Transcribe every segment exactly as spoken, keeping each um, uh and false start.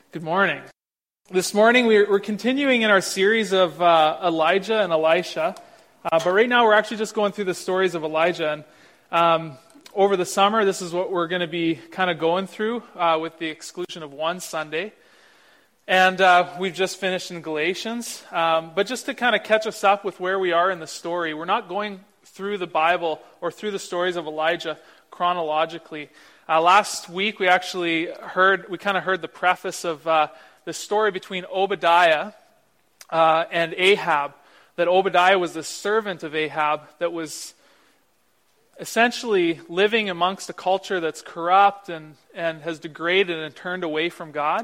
Good morning. This morning we're, we're continuing in our series of uh, Elijah and Elisha, uh, but right now we're actually just going through the stories of Elijah. And um, over the summer, this is what we're going to be kind of going through, uh, with the exclusion of one Sunday. And uh, we've just finished in Galatians. Um, but just to kind of catch us up with where we are in the story, we're not going through the Bible or through the stories of Elijah chronologically. Uh, last week we actually heard, we kind of heard the preface of uh, the story between Obadiah uh, and Ahab. That Obadiah was the servant of Ahab that was essentially living amongst a culture that's corrupt and, and has degraded and turned away from God.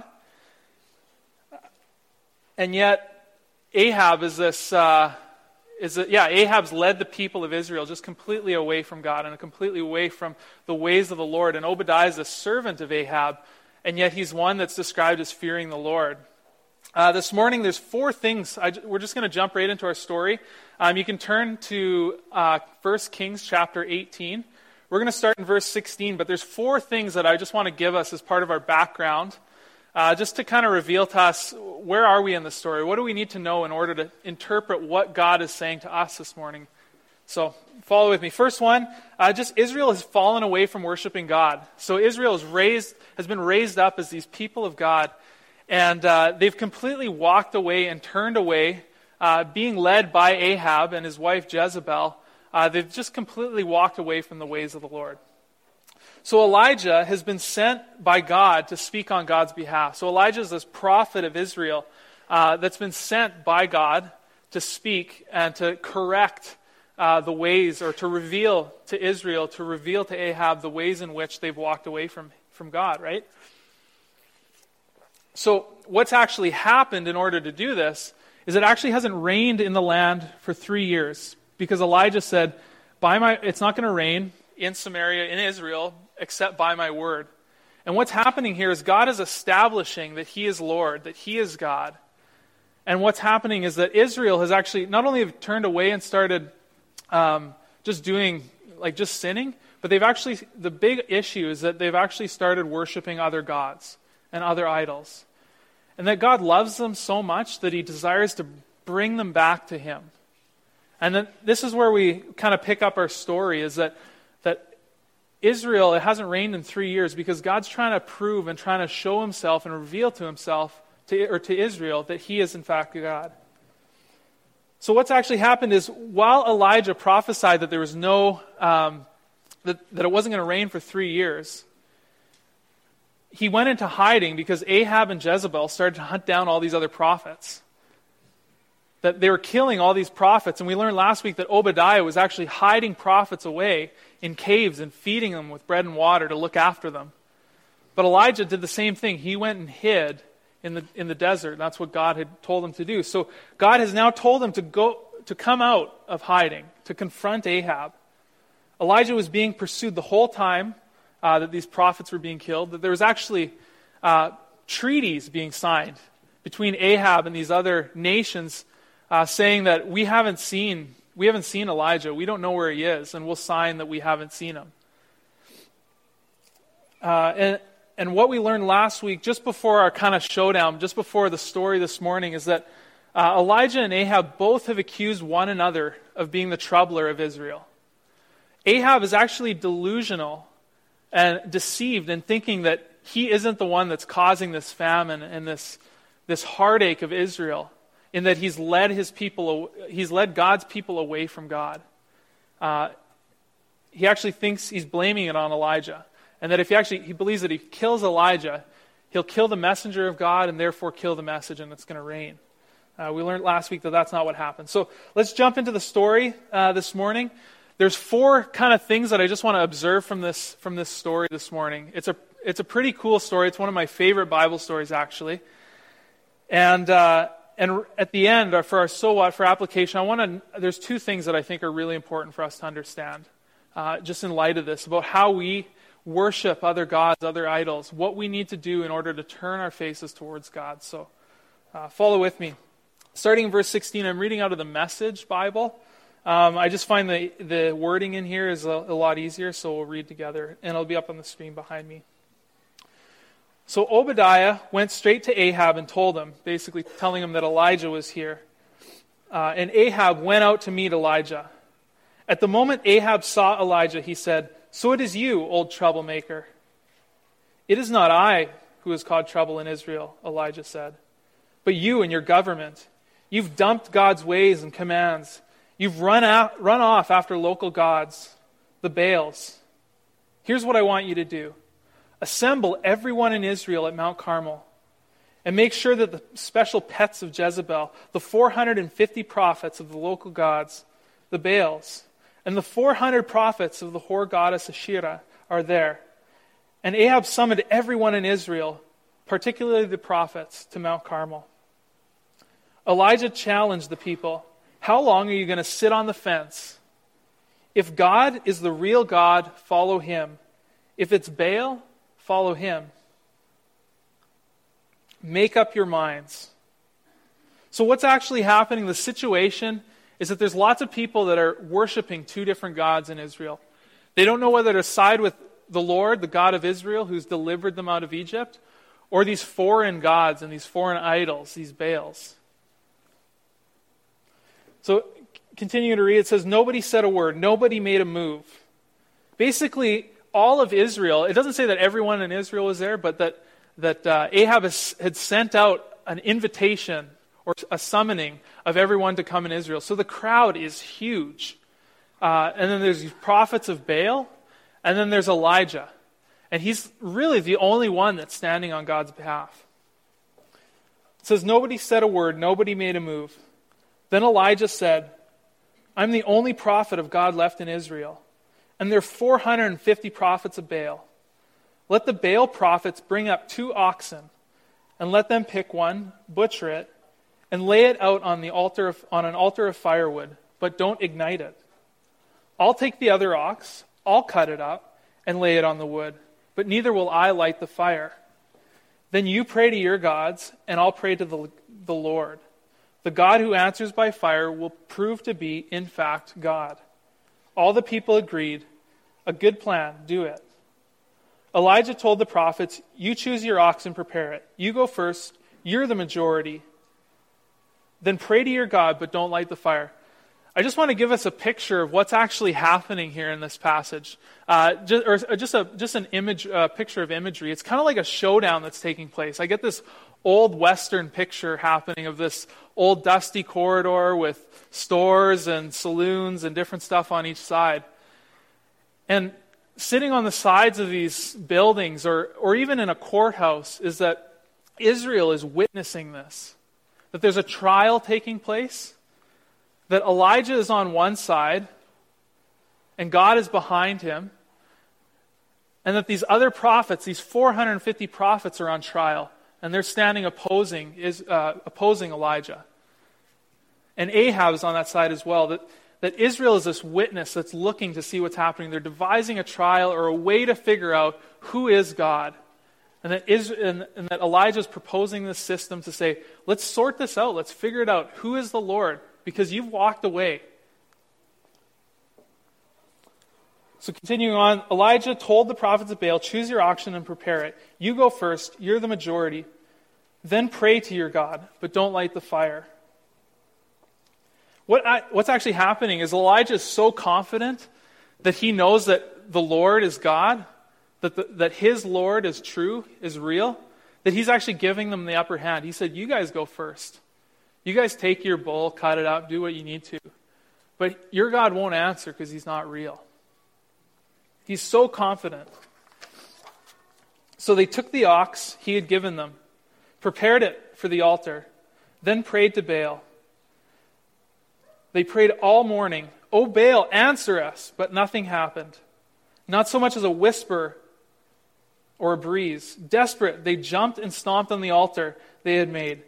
And yet Ahab is this... Uh, Is that, yeah, Ahab's led the people of Israel just completely away from God and completely away from the ways of the Lord. And Obadiah is a servant of Ahab, and yet he's one that's described as fearing the Lord. Uh, this morning, there's four things. I, we're just going to jump right into our story. Um, you can turn to uh, First Kings chapter eighteen. We're going to start in verse sixteen, but there's four things that I just want to give us as part of our background. Uh, just to kind of reveal to us, where are we in the story? What do we need to know in order to interpret what God is saying to us this morning? So, follow with me. First one, uh, just Israel has fallen away from worshiping God. So Israel is raised, has been raised up as these people of God, and uh, they've completely walked away and turned away, uh, being led by Ahab and his wife Jezebel. Uh, they've just completely walked away from the ways of the Lord. So Elijah has been sent by God to speak on God's behalf. So Elijah is this prophet of Israel uh, that's been sent by God to speak and to correct uh, the ways, or to reveal to Israel, to reveal to Ahab the ways in which they've walked away from, from God, right? So what's actually happened in order to do this is it actually hasn't rained in the land for three years because Elijah said, "By my, it's not going to rain in Samaria, in Israel, except by my word." And what's happening here is God is establishing that He is Lord, that He is God. And what's happening is that Israel has actually not only turned away and started um, just doing, like just sinning, but they've actually, the big issue is that they've actually started worshiping other gods and other idols. And that God loves them so much that He desires to bring them back to Him. And then this is where we kind of pick up our story, is that that Israel, it hasn't rained in three years because God's trying to prove and trying to show Himself and reveal to Himself, to, or to Israel, that He is in fact God. So what's actually happened is, while Elijah prophesied that there was no, um, that, that it wasn't going to rain for three years, he went into hiding because Ahab and Jezebel started to hunt down all these other prophets. That they were killing all these prophets. And we learned last week that Obadiah was actually hiding prophets away in caves and feeding them with bread and water to look after them. But Elijah did the same thing. He went and hid in the in the desert. That's what God had told him to do. So God has now told him to go to come out of hiding, to confront Ahab. Elijah was being pursued the whole time uh, that these prophets were being killed. That there was actually uh, treaties being signed between Ahab and these other nations, Uh, saying that we haven't seen we haven't seen Elijah, we don't know where he is, and we'll sign that we haven't seen him. Uh, and and what we learned last week, just before our kind of showdown, just before the story this morning, is that uh, Elijah and Ahab both have accused one another of being the troubler of Israel. Ahab is actually delusional and deceived in thinking that he isn't the one that's causing this famine and this this heartache of Israel, in that he's led his people, he's led God's people away from God. Uh, he actually thinks he's blaming it on Elijah, and that if he actually he believes that if he kills Elijah, he'll kill the messenger of God and therefore kill the message, and it's going to rain. Uh, we learned last week that that's not what happened. So let's jump into the story uh, this morning. There's four kind of things that I just want to observe from this from this story this morning. It's a it's a pretty cool story. It's one of my favorite Bible stories, actually, and. Uh, And at the end, for our so what, for application, I want to. There's two things that I think are really important for us to understand, uh, just in light of this, about how we worship other gods, other idols, what we need to do in order to turn our faces towards God. So, uh, follow with me. Starting in verse sixteen, I'm reading out of the Message Bible. Um, I just find the the wording in here is a, a lot easier, so we'll read together, and it'll be up on the screen behind me. So Obadiah went straight to Ahab and told him, basically telling him that Elijah was here. Uh, and Ahab went out to meet Elijah. At the moment Ahab saw Elijah, he said, "So it is you, old troublemaker." "It is not I who has caused trouble in Israel," Elijah said, "but you and your government. You've dumped God's ways and commands. You've run out, run off after local gods, the Baals. Here's what I want you to do. Assemble everyone in Israel at Mount Carmel and make sure that the special pets of Jezebel, the four hundred fifty prophets of the local gods, the Baals, and the four hundred prophets of the whore goddess Asherah are there." And Ahab summoned everyone in Israel, particularly the prophets, to Mount Carmel. Elijah challenged the people, "How long are you going to sit on the fence? If God is the real God, follow him. If it's Baal, follow him. Make up your minds." So what's actually happening, the situation, is that there's lots of people that are worshiping two different gods in Israel. They don't know whether to side with the Lord, the God of Israel, who's delivered them out of Egypt, or these foreign gods and these foreign idols, these Baals. So, continuing to read, it says, nobody said a word. Nobody made a move. Basically, all of Israel, it doesn't say that everyone in Israel was there, but that, that uh, Ahab has, had sent out an invitation or a summoning of everyone to come in Israel. So the crowd is huge. Uh, and then there's these prophets of Baal, and then there's Elijah. And he's really the only one that's standing on God's behalf. It says, nobody said a word. Nobody made a move. Then Elijah said, "I'm the only prophet of God left in Israel, and there are four hundred fifty prophets of Baal. Let the Baal prophets bring up two oxen, and let them pick one, butcher it, and lay it out on the altar of, on an altar of firewood, but don't ignite it. I'll take the other ox, I'll cut it up, and lay it on the wood, but neither will I light the fire. Then you pray to your gods, and I'll pray to the, the Lord. The God who answers by fire will prove to be, in fact, God." All the people agreed, "A good plan, do it." Elijah told the prophets, "You choose your ox and prepare it. You go first, you're the majority. Then pray to your God, but don't light the fire." I just want to give us a picture of what's actually happening here in this passage, uh, just, or just a just an image, uh, picture of imagery. It's kind of like a showdown that's taking place. I get this old Western picture happening of this old dusty corridor with stores and saloons and different stuff on each side. And sitting on the sides of these buildings, or or even in a courthouse, is that Israel is witnessing this. That there's a trial taking place, that Elijah is on one side, and God is behind him, and that these other prophets, these four hundred fifty prophets, are on trial, and they're standing opposing is uh, opposing Elijah. And Ahab is on that side as well. That, that Israel is this witness that's looking to see what's happening. They're devising a trial or a way to figure out who is God. And that, is, and, and that Elijah is proposing this system to say, let's sort this out. Let's figure it out. Who is the Lord? Because you've walked away. So continuing on, Elijah told the prophets of Baal, "Choose your oxen and prepare it. You go first. You're the majority. Then pray to your God, but don't light the fire." What I, what's actually happening is Elijah is so confident that he knows that the Lord is God, that, the, that his Lord is true, is real, that he's actually giving them the upper hand. He said, "You guys go first. You guys take your bull, cut it up, do what you need to. But your God won't answer because he's not real." He's so confident. So they took the ox he had given them, prepared it for the altar, then prayed to Baal. They prayed all morning, "O Baal, answer us," but nothing happened. Not so much as a whisper or a breeze. Desperate, they jumped and stomped on the altar they had made.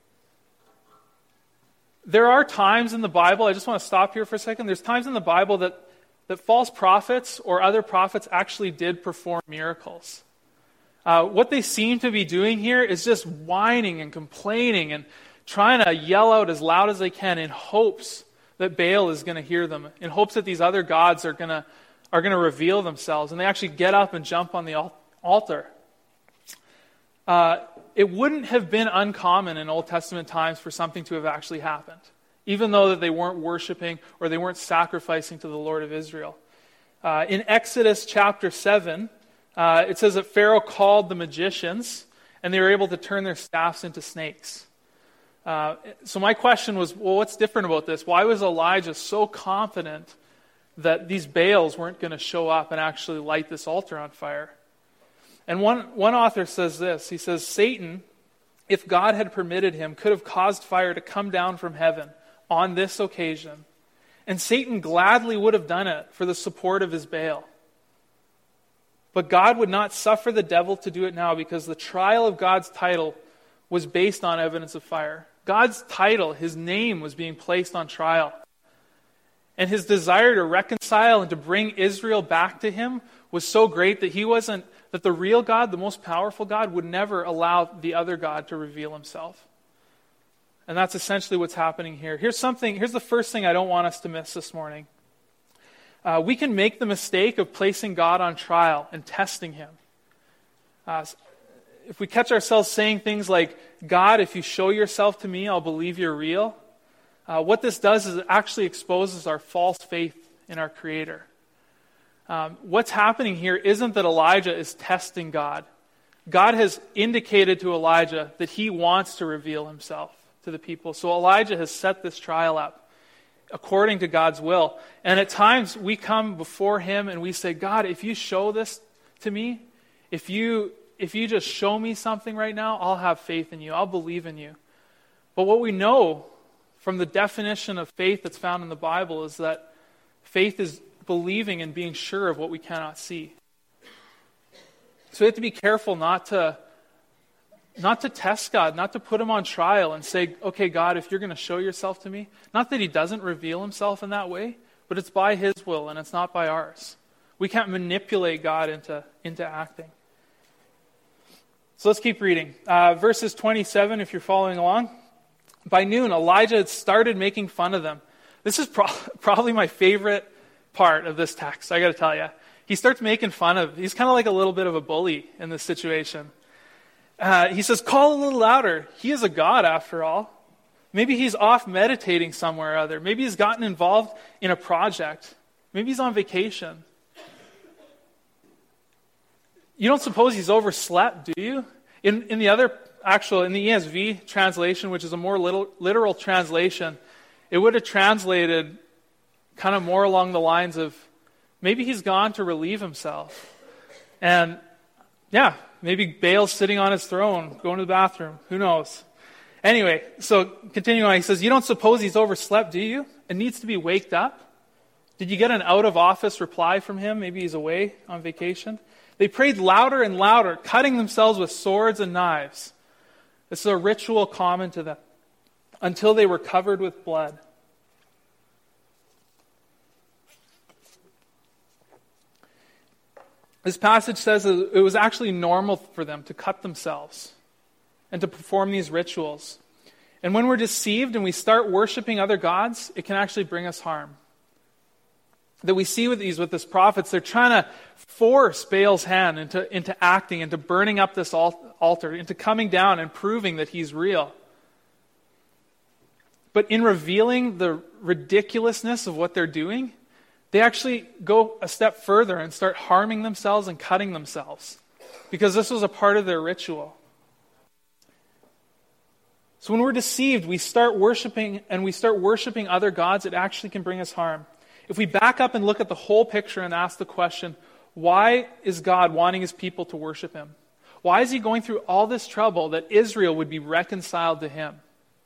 There are times in the Bible, I just want to stop here for a second. There's times in the Bible that, that false prophets or other prophets actually did perform miracles. Uh, what they seem to be doing here is just whining and complaining and trying to yell out as loud as they can in hopes that Baal is going to hear them, in hopes that these other gods are going to are going to reveal themselves. And they actually get up and jump on the al- altar. uh, it wouldn't have been uncommon in Old Testament times for something to have actually happened, even though that they weren't worshiping or they weren't sacrificing to the Lord of Israel. Uh, in Exodus chapter seven, uh, it says that Pharaoh called the magicians, and they were able to turn their staffs into snakes. Uh, so my question was, well, what's different about this? Why was Elijah so confident that these Baals weren't going to show up and actually light this altar on fire? And one, one author says this. He says, Satan, if God had permitted him, could have caused fire to come down from heaven on this occasion. And Satan gladly would have done it for the support of his Baal. But God would not suffer the devil to do it now, because the trial of God's title was based on evidence of fire. God's title, his name, was being placed on trial. And his desire to reconcile and to bring Israel back to him was so great that he wasn't, that the real God, the most powerful God, would never allow the other God to reveal himself. And that's essentially what's happening here. Here's something, here's the first thing I don't want us to miss this morning. Uh, we can make the mistake of placing God on trial and testing him. Uh, if we catch ourselves saying things like, God, if you show yourself to me, I'll believe you're real. Uh, what this does is it actually exposes our false faith in our Creator. Um, what's happening here isn't that Elijah is testing God. God has indicated to Elijah that he wants to reveal himself to the people. So Elijah has set this trial up according to God's will. And at times we come before him and we say, God, if you show this to me, if you if you just show me something right now, I'll have faith in you. I'll believe in you. But what we know from the definition of faith that's found in the Bible is that faith is believing and being sure of what we cannot see. So we have to be careful not to not to test God, not to put him on trial and say, okay, God, if you're going to show yourself to me, not that he doesn't reveal himself in that way, but it's by his will and it's not by ours. We can't manipulate God into, into acting. So let's keep reading. Uh, verses twenty-seven, if you're following along. By noon, Elijah had started making fun of them. This is pro- probably my favorite part of this text, I got to tell you. He starts making fun of, he's kind of like a little bit of a bully in this situation. Uh, he says, call a little louder. He is a god after all. Maybe he's off meditating somewhere or other. Maybe he's gotten involved in a project. Maybe he's on vacation. You don't suppose he's overslept, do you? In in the other actual, in the E S V translation, which is a more little, literal translation, it would have translated kind of more along the lines of, maybe he's gone to relieve himself. And yeah, maybe Baal's sitting on his throne, going to the bathroom. Who knows? Anyway, so continuing on, he says, you don't suppose he's overslept, do you? And needs to be waked up? Did you get an out-of-office reply from him? Maybe he's away on vacation. They prayed louder and louder, cutting themselves with swords and knives. This is a ritual common to them, until they were covered with blood. This passage says that it was actually normal for them to cut themselves and to perform these rituals. And when we're deceived and we start worshiping other gods, it can actually bring us harm. That we see with these, with these prophets, they're trying to force Baal's hand into, into acting, into burning up this altar, into coming down and proving that he's real. But in revealing the ridiculousness of what they're doing, they actually go a step further and start harming themselves and cutting themselves, because this was a part of their ritual. So when we're deceived, we start worshiping and we start worshiping other gods, it actually can bring us harm. If we back up and look at the whole picture and ask the question, why is God wanting his people to worship him? Why is he going through all this trouble that Israel would be reconciled to him?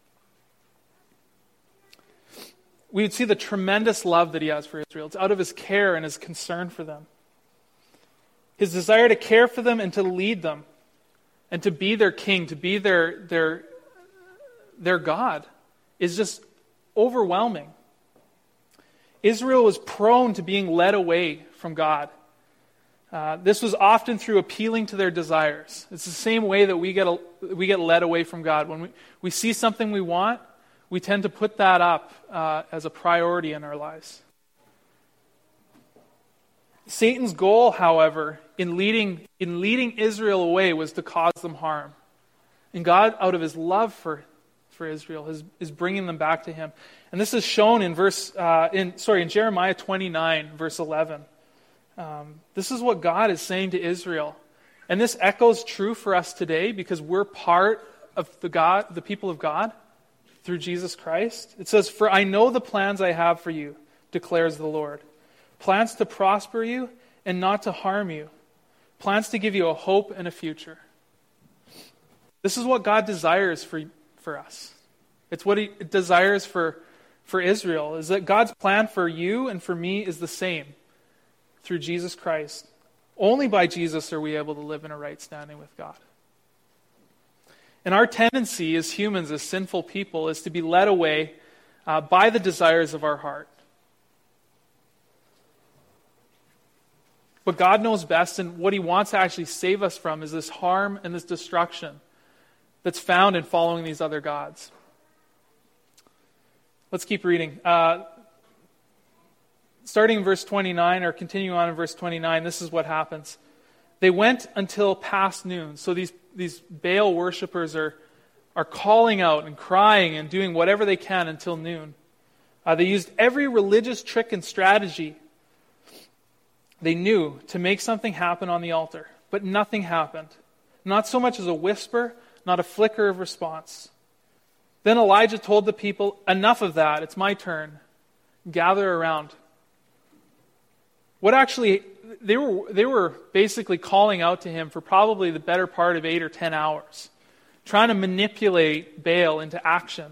We would see the tremendous love that he has for Israel. It's out of his care and his concern for them. His desire to care for them and to lead them and to be their king, to be their, their, their God is just overwhelming. Israel was prone to being led away from God. Uh, this was often through appealing to their desires. It's the same way that we get a, we get led away from God. When we, we see something we want, we tend to put that up uh, as a priority in our lives. Satan's goal, however, in leading, in leading Israel away was to cause them harm. And God, out of his love for, for Israel, is, is bringing them back to him. And this is shown in verse, uh, in sorry, in Jeremiah twenty-nine, verse eleven. Um, this is what God is saying to Israel. And this echoes true for us today because we're part of the God, the people of God through Jesus Christ. It says, "For I know the plans I have for you, declares the Lord. Plans to prosper you and not to harm you. Plans to give you a hope and a future." This is what God desires for, for us. It's what he desires for, for Israel, is that God's plan for you and for me is the same through Jesus Christ. Only by Jesus are we able to live in a right standing with God. And our tendency as humans, as sinful people, is to be led away uh, by the desires of our heart. But God knows best, and what he wants to actually save us from is this harm and this destruction that's found in following these other gods. Let's keep reading. Uh, starting in verse twenty-nine, or continuing on in verse twenty-nine, this is what happens. They went until past noon. So these, these Baal worshipers are, are calling out and crying and doing whatever they can until noon. Uh, they used every religious trick and strategy they knew to make something happen on the altar. But nothing happened. Not so much as a whisper, not a flicker of response. Then Elijah told the people, "Enough of that, it's my turn. Gather around." What actually, they were they were basically calling out to him for probably the better part of eight or ten hours, trying to manipulate Baal into action.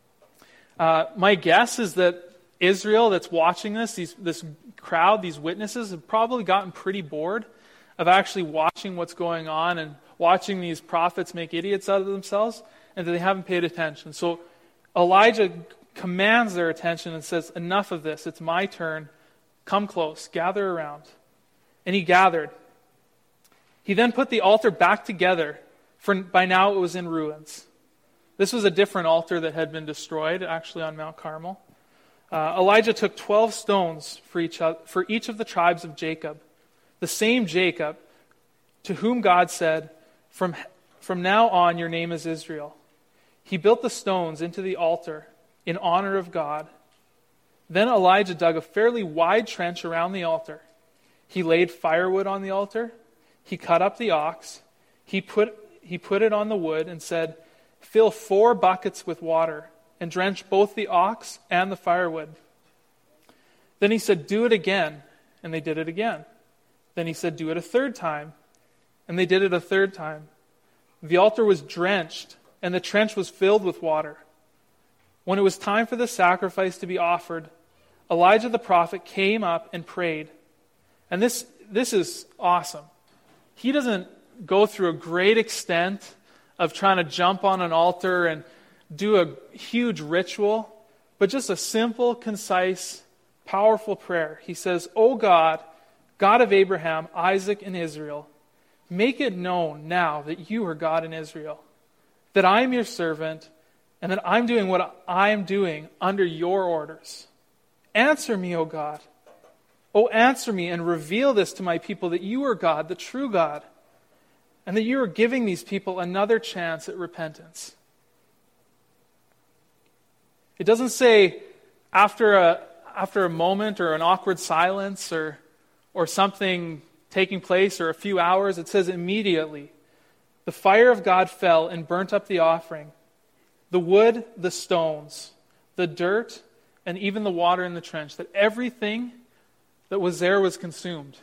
Uh, my guess is that Israel that's watching this, these, this crowd, these witnesses, have probably gotten pretty bored of actually watching what's going on and watching these prophets make idiots out of themselves, and that they haven't paid attention. So Elijah commands their attention and says, "Enough of this, it's my turn. Come close, gather around." And he gathered. He then put the altar back together, for by now it was in ruins. This was a different altar that had been destroyed, actually, on Mount Carmel. Uh, Elijah took twelve stones for each, for each of the tribes of Jacob, the same Jacob to whom God said, From, from now on your name is Israel. He built the stones into the altar in honor of God. Then Elijah dug a fairly wide trench around the altar. He laid firewood on the altar. He cut up the ox. He put, he put it on the wood and said, "Fill four buckets with water and drench both the ox and the firewood." Then he said, "Do it again." And they did it again. Then he said, "Do it a third time." And they did it a third time. The altar was drenched, and the trench was filled with water. When it was time for the sacrifice to be offered, Elijah the prophet came up and prayed. And this, this is awesome. He doesn't go through a great extent of trying to jump on an altar and do a huge ritual, but just a simple, concise, powerful prayer. He says, "O God, God of Abraham, Isaac, and Israel, make it known now that you are God in Israel, that I am your servant, and that I'm doing what I am doing under your orders. Answer me, O God. Oh, answer me and reveal this to my people, that you are God, the true God, and that you are giving these people another chance at repentance." It doesn't say after a, after a moment or an awkward silence or, or something taking place or a few hours. It says immediately. The fire of God fell and burnt up the offering, the wood, the stones, the dirt, and even the water in the trench, that everything that was there was consumed.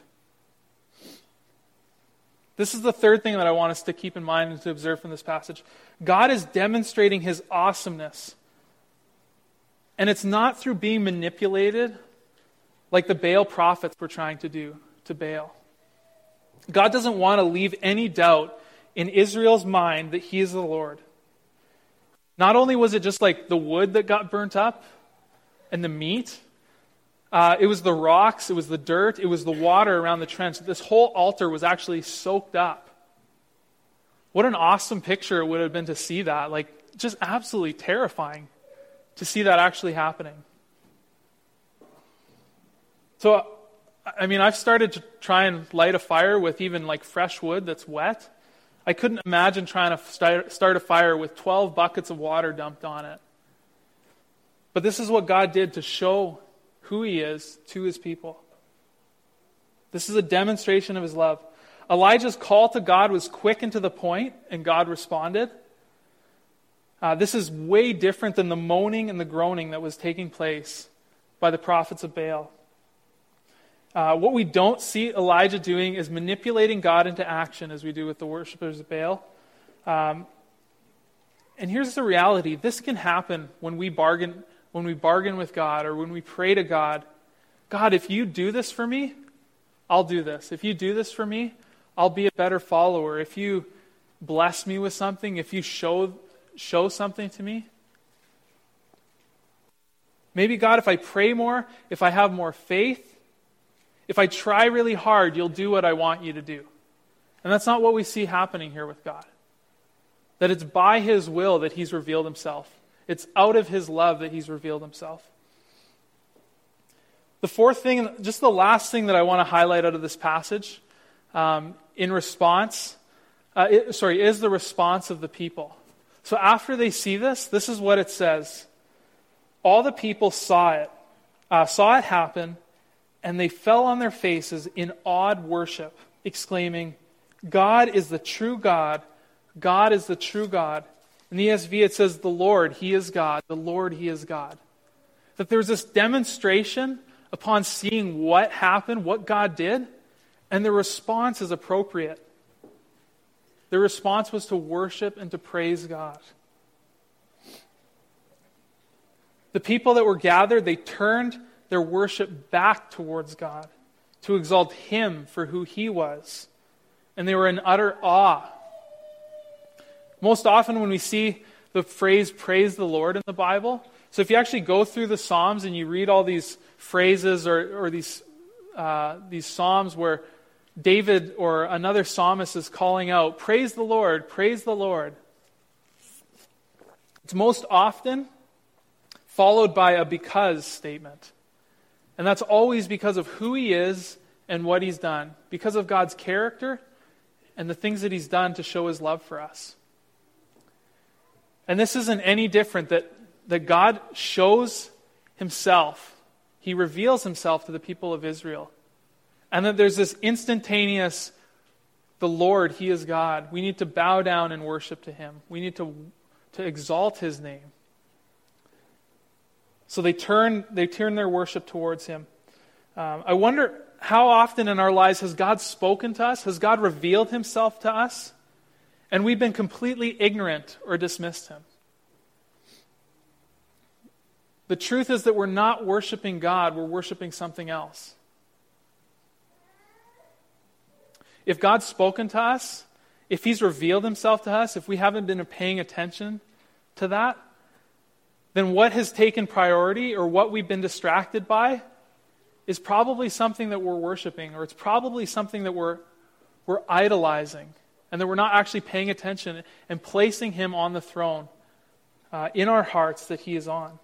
This is the third thing that I want us to keep in mind and to observe from this passage. God is demonstrating his awesomeness. And it's not through being manipulated like the Baal prophets were trying to do to Baal. God doesn't want to leave any doubt in Israel's mind that he is the Lord. Not only was it just like the wood that got burnt up and the meat, uh, it was the rocks, it was the dirt, it was the water around the trench. This whole altar was actually soaked up. What an awesome picture it would have been to see that. Like, just absolutely terrifying to see that actually happening. So I mean, I've started to try and light a fire with even like fresh wood that's wet. I couldn't imagine trying to start, start a fire with twelve buckets of water dumped on it. But this is what God did to show who he is to his people. This is a demonstration of his love. Elijah's call to God was quick and to the point, and God responded. Uh, this is way different than the moaning and the groaning that was taking place by the prophets of Baal. Uh, what we don't see Elijah doing is manipulating God into action as we do with the worshipers of Baal. Um, and here's the reality. This can happen when we bargain when we bargain with God or when we pray to God. God, if you do this for me, I'll do this. If you do this for me, I'll be a better follower. If you bless me with something, if you show show something to me. Maybe, God, if I pray more, if I have more faith, if I try really hard, you'll do what I want you to do. And that's not what we see happening here with God. That it's by his will that he's revealed himself. It's out of his love that he's revealed himself. The fourth thing, just the last thing that I want to highlight out of this passage, um, in response, uh, it, sorry, is the response of the people. So after they see this, this is what it says. All the people saw it, uh, saw it happen, and they fell on their faces in awed worship, exclaiming, God is the true God. God is the true God. In the E S V it says, the Lord, he is God. The Lord, he is God. That there's this demonstration upon seeing what happened, what God did, and the response is appropriate. The response was to worship and to praise God. The people that were gathered, they turned their worship back towards God to exalt him for who he was. And they were in utter awe. Most often when we see the phrase praise the Lord in the Bible, so if you actually go through the Psalms and you read all these phrases or, or these, uh, these Psalms where David or another psalmist is calling out, praise the Lord, praise the Lord. It's most often followed by a because statement. And that's always because of who he is and what he's done. Because of God's character and the things that he's done to show his love for us. And this isn't any different, that, that God shows himself. He reveals himself to the people of Israel. And that there's this instantaneous, the Lord, he is God. We need to bow down and worship to him. We need to, to exalt his name. So they turn they turn their worship towards him. Um, I wonder how often in our lives has God spoken to us? Has God revealed himself to us? And we've been completely ignorant or dismissed him. The truth is that we're not worshiping God, we're worshiping something else. If God's spoken to us, if he's revealed himself to us, if we haven't been paying attention to that, then what has taken priority or what we've been distracted by is probably something that we're worshiping, or it's probably something that we're, we're idolizing, and that we're not actually paying attention and placing him on the throne uh, in our hearts that he is on.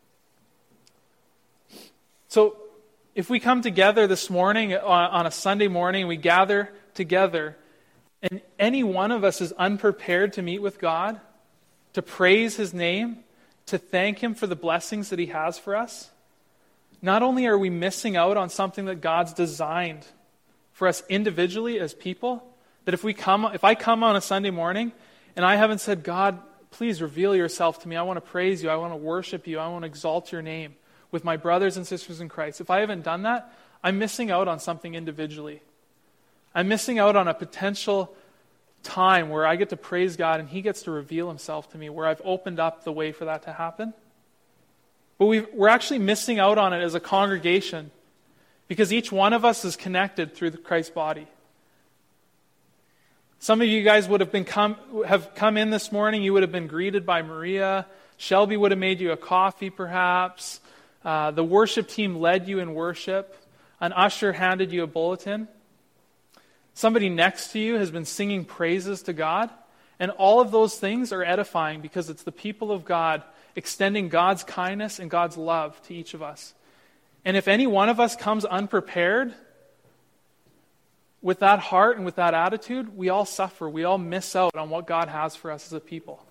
So if we come together this morning on, on a Sunday morning, we gather together, and any one of us is unprepared to meet with God, to praise his name, to thank him for the blessings that he has for us, not only are we missing out on something that God's designed for us individually as people, that if we come, if I come on a Sunday morning and I haven't said, God, please reveal yourself to me. I want to praise you. I want to worship you. I want to exalt your name with my brothers and sisters in Christ. If I haven't done that, I'm missing out on something individually. I'm missing out on a potential time where I get to praise God and he gets to reveal himself to me, where I've opened up the way for that to happen. But we've, we're actually missing out on it as a congregation because each one of us is connected through the Christ's body. Some of you guys would have been come, have come in this morning, you would have been greeted by Maria. Shelby would have made you a coffee perhaps. Uh, the worship team led you in worship. An usher handed you a bulletin. Somebody next to you has been singing praises to God. And all of those things are edifying because it's the people of God extending God's kindness and God's love to each of us. And if any one of us comes unprepared with that heart and with that attitude, we all suffer. We all miss out on what God has for us as a people.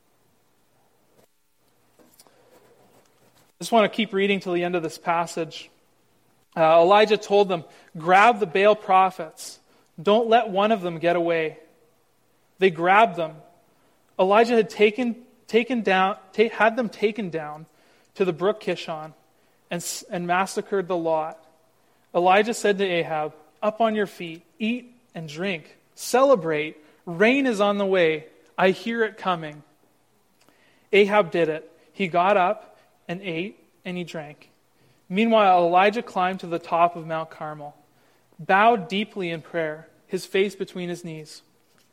I just want to keep reading till the end of this passage. Uh, Elijah told them, grab the Baal prophets. Don't let one of them get away. They grabbed them. Elijah had taken taken down, ta- had them taken down to the brook Kishon and, and massacred the lot. Elijah said to Ahab, up on your feet, eat and drink, celebrate. Rain is on the way. I hear it coming. Ahab did it. He got up and ate, and he drank. Meanwhile, Elijah climbed to the top of Mount Carmel, bowed deeply in prayer, his face between his knees.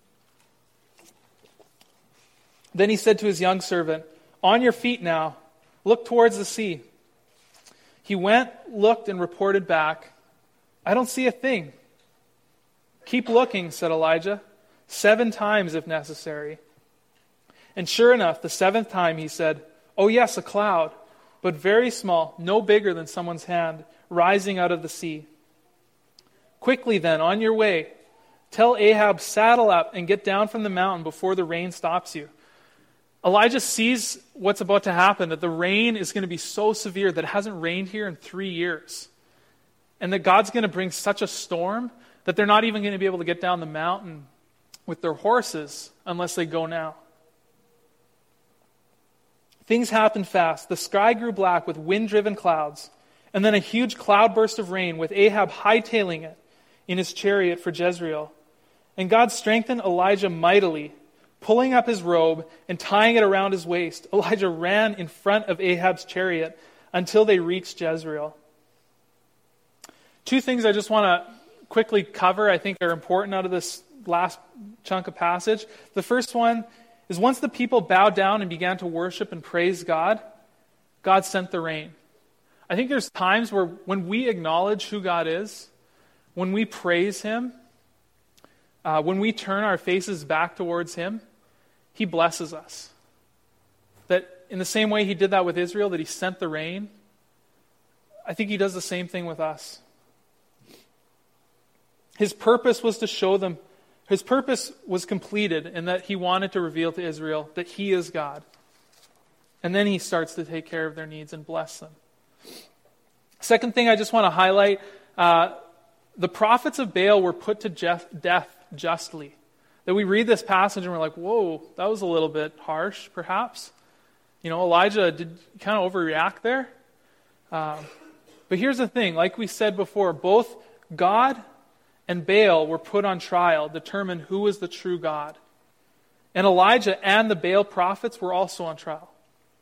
Then he said to his young servant, on your feet now, look towards the sea. He went, looked, and reported back, I don't see a thing. Keep looking, said Elijah, seven times if necessary. And sure enough, the seventh time he said, oh yes, a cloud, but very small, no bigger than someone's hand, rising out of the sea. Quickly then, on your way, tell Ahab, saddle up and get down from the mountain before the rain stops you. Elijah sees what's about to happen, that the rain is going to be so severe that it hasn't rained here in three years. And that God's going to bring such a storm that they're not even going to be able to get down the mountain with their horses unless they go now. Things happened fast. The sky grew black with wind-driven clouds, and then a huge cloudburst of rain with Ahab hightailing it in his chariot for Jezreel. And God strengthened Elijah mightily, pulling up his robe and tying it around his waist. Elijah ran in front of Ahab's chariot until they reached Jezreel. Two things I just want to quickly cover I think are important out of this last chunk of passage. The first one is once the people bowed down and began to worship and praise God, God sent the rain. I think there's times where when we acknowledge who God is, when we praise Him, uh, when we turn our faces back towards Him, He blesses us. That in the same way He did that with Israel, that He sent the rain, I think He does the same thing with us. His purpose was to show them, His purpose was completed in that He wanted to reveal to Israel that He is God. And then He starts to take care of their needs and bless them. Second thing I just want to highlight, uh, the prophets of Baal were put to death justly. That we read this passage and we're like, whoa, that was a little bit harsh, perhaps. You know, Elijah did kind of overreact there. Uh, but here's the thing, like we said before, both God and Baal were put on trial, determine who was the true God. And Elijah and the Baal prophets were also on trial.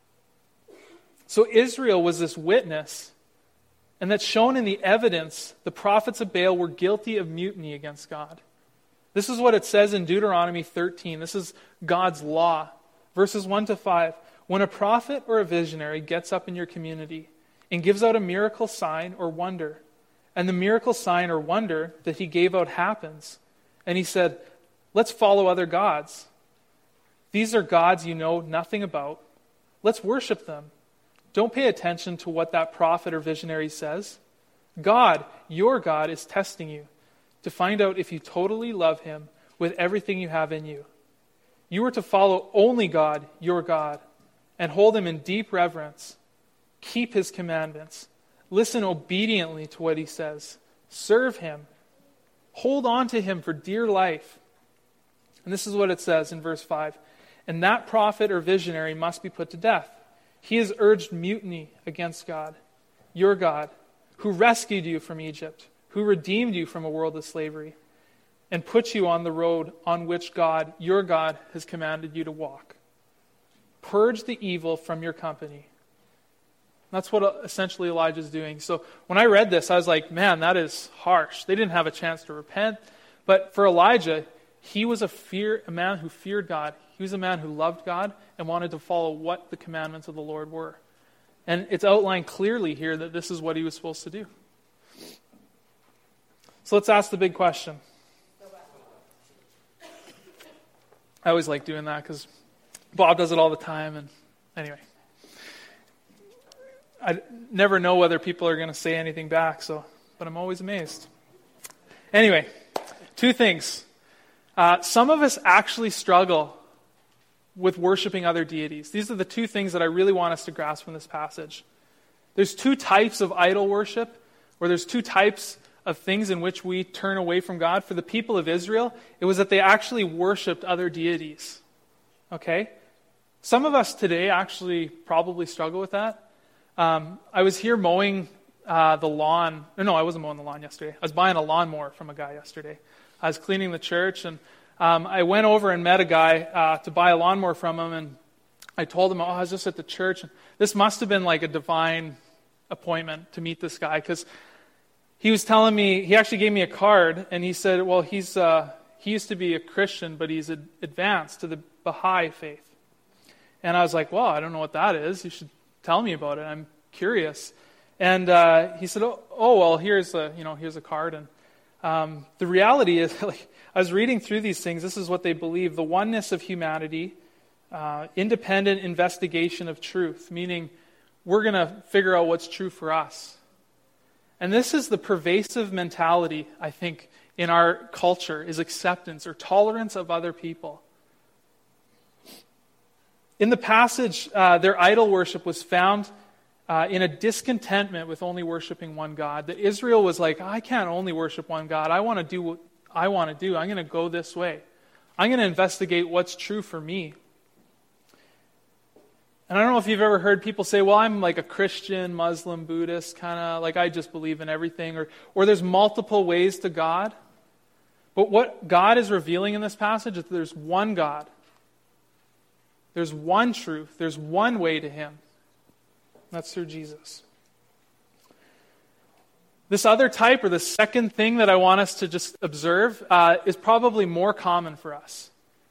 So Israel was this witness, and that's shown in the evidence the prophets of Baal were guilty of mutiny against God. This is what it says in Deuteronomy thirteen. This is God's law. Verses one to five. When a prophet or a visionary gets up in your community and gives out a miracle sign or wonder, and the miracle sign or wonder that he gave out happens, and he said, let's follow other gods. These are gods you know nothing about. Let's worship them. Don't pay attention to what that prophet or visionary says. God, your God, is testing you to find out if you totally love Him with everything you have in you. You are to follow only God, your God, and hold Him in deep reverence. Keep His commandments. Listen obediently to what He says. Serve Him. Hold on to Him for dear life. And this is what it says in verse five. And that prophet or visionary must be put to death. He has urged mutiny against God, your God, who rescued you from Egypt, who redeemed you from a world of slavery, and put you on the road on which God, your God, has commanded you to walk. Purge the evil from your company. That's what essentially Elijah's doing. So when I read this, I was like, man, that is harsh. They didn't have a chance to repent. But for Elijah, he was a fear, a man who feared God. He was a man who loved God and wanted to follow what the commandments of the Lord were. And it's outlined clearly here that this is what he was supposed to do. So let's ask the big question. I always like doing that because Bob does it all the time. And anyway, I never know whether people are going to say anything back, so but I'm always amazed. Anyway, Two things. Uh, some of us actually struggle with worshiping other deities. These are the two things that I really want us to grasp from this passage. There's two types of idol worship, or there's two types of things in which we turn away from God. For the people of Israel, it was that they actually worshipped other deities. Okay? Some of us today actually probably struggle with that. Um, I was here mowing uh, the lawn. No, no, I wasn't mowing the lawn yesterday. I was buying a lawnmower from a guy yesterday. I was cleaning the church, and um, I went over and met a guy uh, to buy a lawnmower from him, and I told him, oh, I was just at the church. And this must have been like a divine appointment to meet this guy, because he was telling me, he actually gave me a card, and he said, well, he's uh, he used to be a Christian, but he's ad- advanced to the Baha'i faith. And I was like, well, I don't know what that is. You should tell me about it. I'm curious. And uh, he said, oh, oh, well, here's a, you know, here's a card. And um, the reality is, like, I was reading through these things. This is what they believe: the oneness of humanity, uh, independent investigation of truth, meaning we're going to figure out what's true for us. And this is the pervasive mentality, I think, in our culture, is acceptance or tolerance of other people. In the passage, uh, their idol worship was found uh, in a discontentment with only worshiping one God. That Israel was like, I can't only worship one God. I want to do what I want to do. I'm going to go this way. I'm going to investigate what's true for me. And I don't know if you've ever heard people say, well, I'm like a Christian, Muslim, Buddhist, kind of like I just believe in everything. Or, or there's multiple ways to God. But what God is revealing in this passage is that there's one God. There's one truth. There's one way to Him. That's through Jesus. This other type, or the second thing that I want us to just observe, uh, is probably more common for us.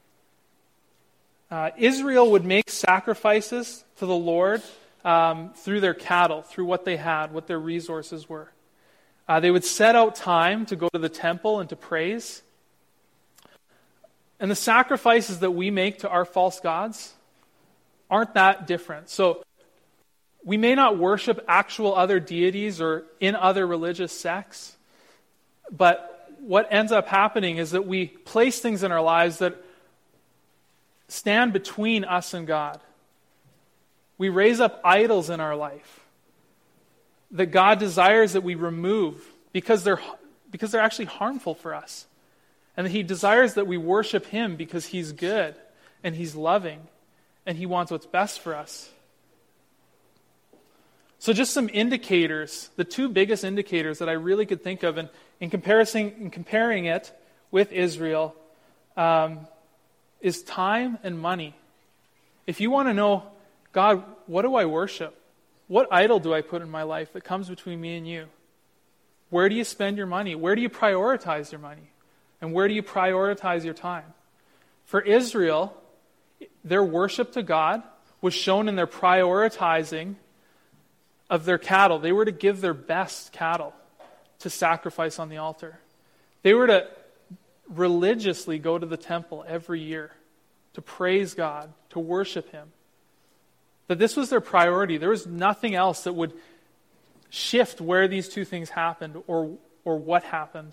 Uh, Israel would make sacrifices to the Lord um, through their cattle, through what they had, what their resources were. Uh, they would set out time to go to the temple and to praise. And the sacrifices that we make to our false gods aren't that different. So we may not worship actual other deities or in other religious sects, but what ends up happening is that we place things in our lives that stand between us and God. We raise up idols in our life that God desires that we remove because they're because they're actually harmful for us. And that He desires that we worship Him because He's good and He's loving and He wants what's best for us. So just some indicators, the two biggest indicators that I really could think of in, in, comparison, in comparing it with Israel um, is time and money. If you want to know, God, what do I worship? What idol do I put in my life that comes between me and you? Where do you spend your money? Where do you prioritize your money? And where do you prioritize your time? For Israel, their worship to God was shown in their prioritizing of their cattle. They were to give their best cattle to sacrifice on the altar. They were to religiously go to the temple every year to praise God, to worship Him. That this was their priority. There was nothing else that would shift where these two things happened or, or what happened.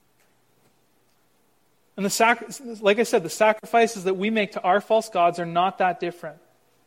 And the sac- like I said, the sacrifices that we make to our false gods are not that different.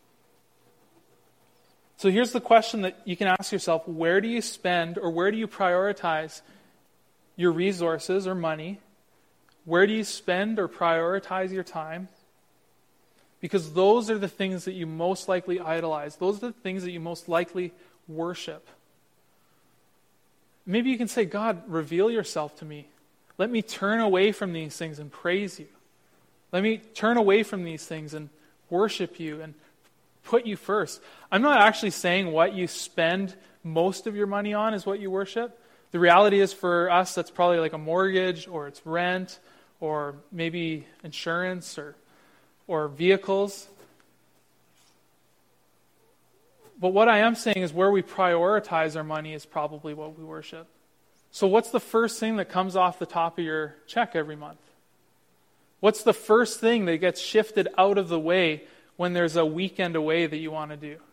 So here's the question that you can ask yourself: where do you spend or where do you prioritize your resources or money? Where do you spend or prioritize your time? Because those are the things that you most likely idolize. Those are the things that you most likely worship. Maybe you can say, God, reveal yourself to me. Let me turn away from these things and praise you. Let me turn away from these things and worship you and put you first. I'm not actually saying what you spend most of your money on is what you worship. The reality is, for us, that's probably like a mortgage, or it's rent, or maybe insurance, or or vehicles. But what I am saying is where we prioritize our money is probably what we worship. So what's the first thing that comes off the top of your check every month? What's the first thing that gets shifted out of the way when there's a weekend away that you want to do?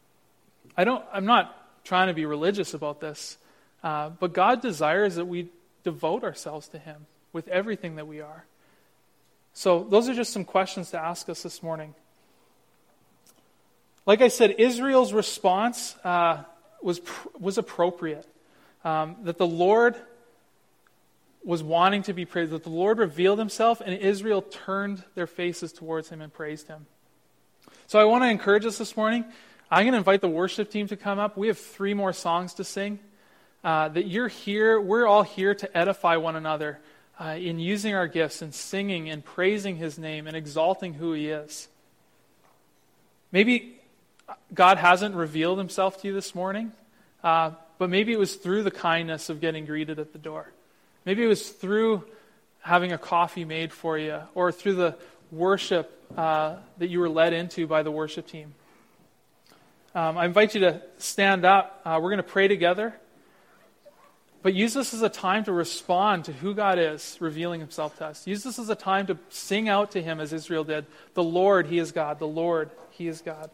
I don't, I'm not trying to be religious about this, uh, but God desires that we devote ourselves to him with everything that we are. So those are just some questions to ask us this morning. Like I said, Israel's response uh, was was appropriate. Um, that the Lord was wanting to be praised, that the Lord revealed himself, and Israel turned their faces towards him and praised him. So I want to encourage us this morning. I'm going to invite the worship team to come up. We have three more songs to sing. Uh, that you're here, we're all here to edify one another uh, in using our gifts and singing and praising his name and exalting who he is. Maybe God hasn't revealed himself to you this morning, uh, but maybe it was through the kindness of getting greeted at the door. Maybe it was through having a coffee made for you, or through the worship uh, that you were led into by the worship team. Um, I invite you to stand up. Uh, we're going to pray together. But use this as a time to respond to who God is, revealing himself to us. Use this as a time to sing out to him as Israel did. The Lord, he is God. The Lord, he is God.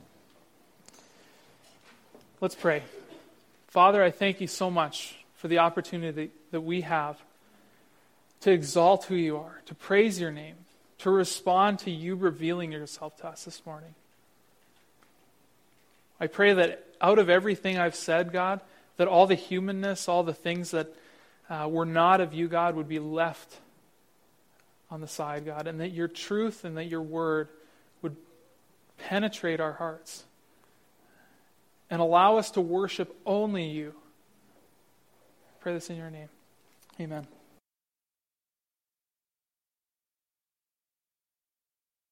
Let's pray. Father, I thank you so much for the opportunity that we have to exalt who you are, to praise your name, to respond to you revealing yourself to us this morning. I pray that out of everything I've said, God, that all the humanness, all the things that uh, were not of you, God, would be left on the side, God, and that your truth and that your word would penetrate our hearts and allow us to worship only you. I pray this in your name. Amen.